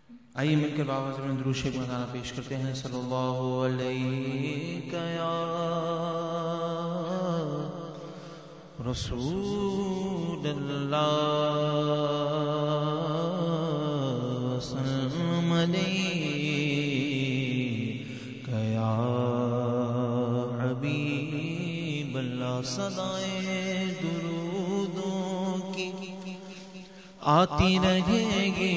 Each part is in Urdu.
آئیے مل کر بابا سے درود شریف کا گانا پیش کرتے ہیں. صلی اللہ علیہ یا رسول اللہ وسلم علیک یا حبیب اللہ. صدائیں درودوں کی آتی رہے گی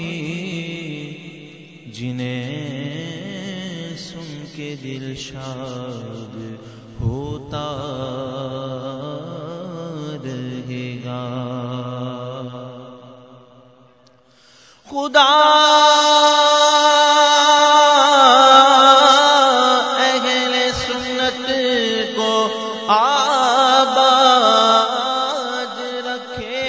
جنہیں سن کے دل شاد ہوتا رہے گا. خدا اہل سنت کو آباد رکھے,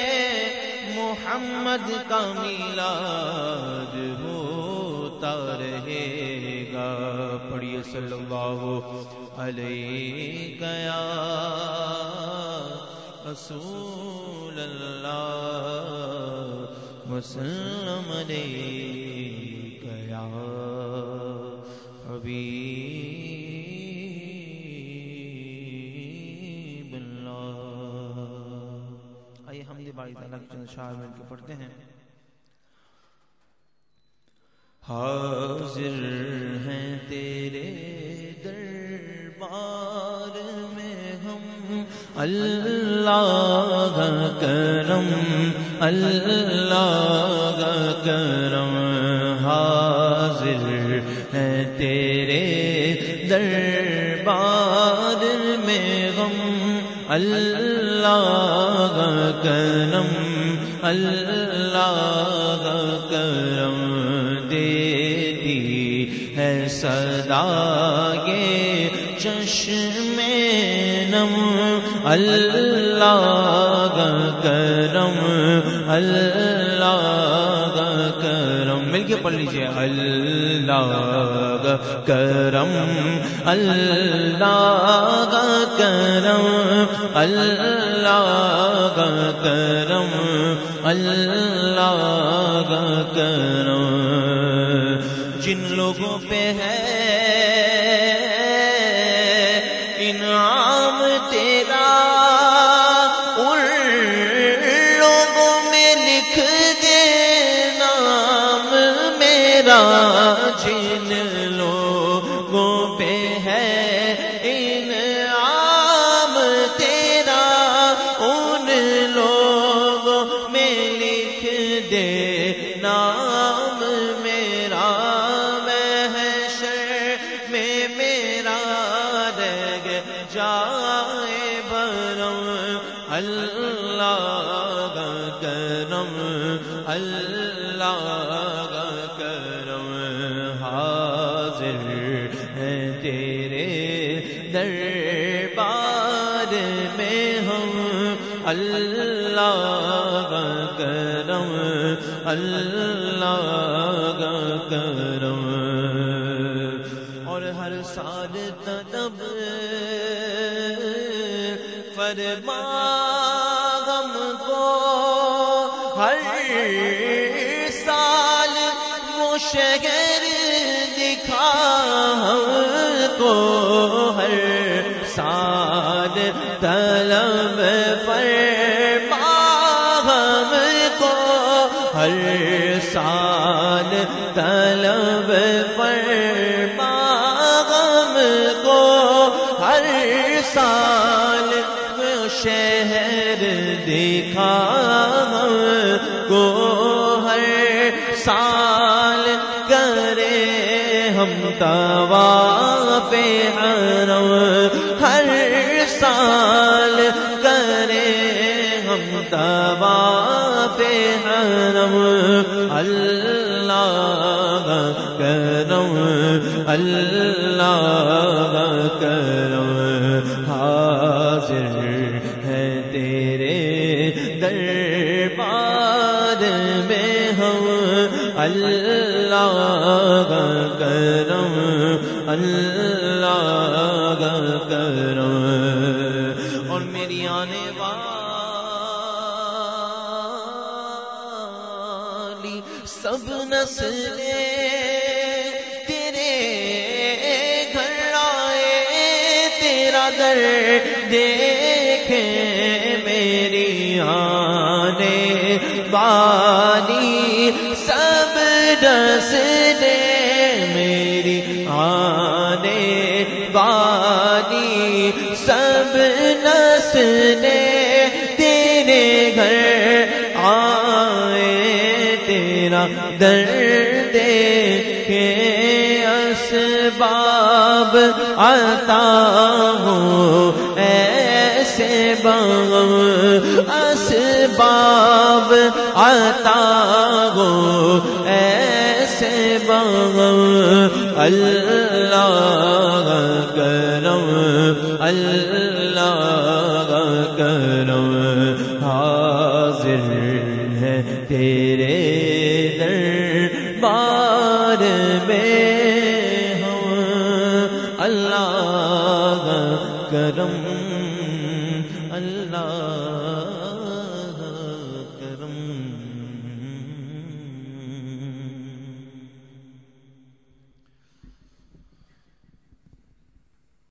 محمد کا میلاد ہوتا رہے گا. پڑھیے صلی اللہ علیہ یا رسول اللہ وسلم علیک یا حبیب اللہ. آئیے حمد باری تعالیٰ کے چند اشعار مل کے پڑھتے ہیں. حاضر ہیں تیرے دربار میں ہم, اللہ کا کرم اللہ کا کرم. حاضر ہیں تیرے دربار میں ہم, اللہ کا کرم اللہ کا کرم. دیتی ہے صدا یہ چشم نم, اللہ کا کرم اللہ کا کرم. مل کے پڑھ لیجئے. اللہ کا کرم اللہ کا کرم اللہ کا کرم اللہ کا کرم. جن لوگوں پہ ہے انعام تیرا, ان لوگوں میں لکھ دے نام میرا. جن لوگوں پہ ہے انعام تیرا, ان لوگوں میں لکھ دے نام میرا. محشر میں میرا رہ جائے برم, اللہ کا کرم اللہ کا کرم. حاضر ہیں تیرے دربار میں ہم, اللہ کا کرم اللہ کا کرم. اور ہر سال طلب فرما ہم کو, ہر سال وہ شہر دکھا ہم کو, ہر سال طلب فرما ہم کو, ہر سال طلب فرما ہم کو, ہر سال شہر دکھا ہم کو, ہر سال کرے ہم طواف حرم, ہر سال کرے ہم طواف حرم. اللہ کا کرم اللہ کا کرم. حاضر ہے تیرے دربار میں ہم, اللہ کا کرم اللہ کا کرم. اور میری آنے والی سب نسلیں تیرے گھر آئے، تیرا در دیکھے میری آنے والی سب نسلیں، میری آنے والی سب نسلیں تیرے گھر آئے، تیرا در دیکھے اسباب عطا ہو ایسے بغم، اسباب عطا ہو ایسے بغم، اللہ کرم اللہ کرم، حاضر ہے تیرے دربار میں ہم، اللہ کرم اللہ